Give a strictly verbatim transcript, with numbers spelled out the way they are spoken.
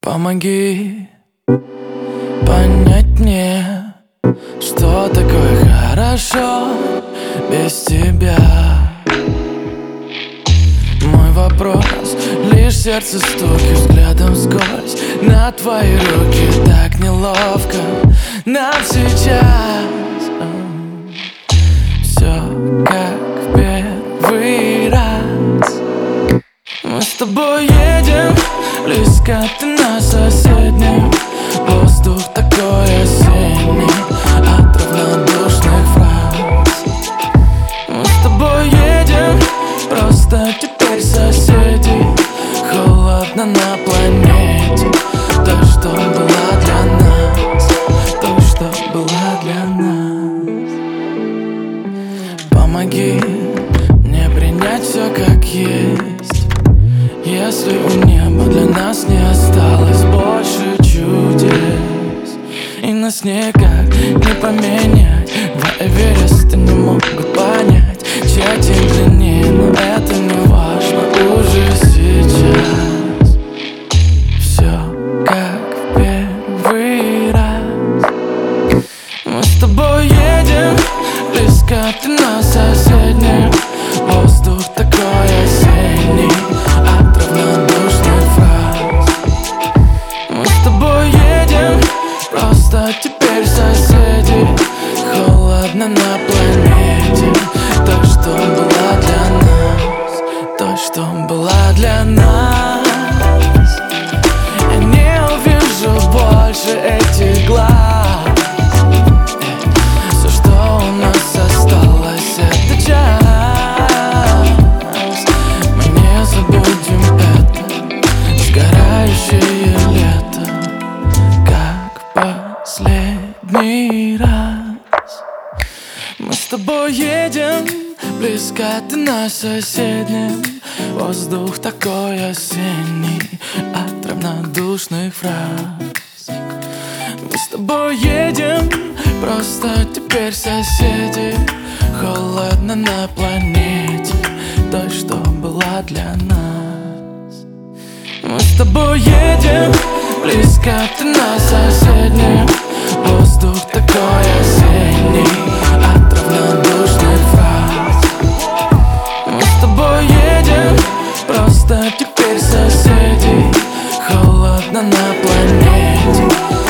Помоги понять мне, что такое хорошо без тебя. Мой вопрос — лишь сердце стуки, взглядом вскользь на твои руки. Так неловко нам сейчас. Все как в первый раз. Мы с тобой едем близко, ты на соседнем. Воздух такой осенний от равнодушных фраз. Мы с тобой едем, просто теперь соседи. Холодно на планете. То, что было для нас, то, что было для нас. Помоги мне принять все как есть. Если у неба для нас не осталось больше чудес, и нас никак не поменять, два Эвереста не могут понять, чья тень длиннее, но это не важно уже сейчас. Все как в первый раз. Мы с тобой едем близко, ты на соседнем. Воздух такой осенний от равнодушных фраз. Мы с тобой едем, просто теперь соседи. Холодно на планете. То, что было для нас, то, что было для нас. Я не увижу больше этих глаз. Все, что у нас осталось, это час. Сгорающее лето, как последний раз. Мы с тобой едем близко, ты на соседнем. Воздух такой осенний от равнодушных фраз. Мы с тобой едем, просто теперь соседи. Холодно на планете, той, что была для нас. Мы с тобой едем близко, ты на соседнем. Воздух такой осенний от равнодушных фраз. Мы с тобой едем, просто теперь соседи. Холодно на планете.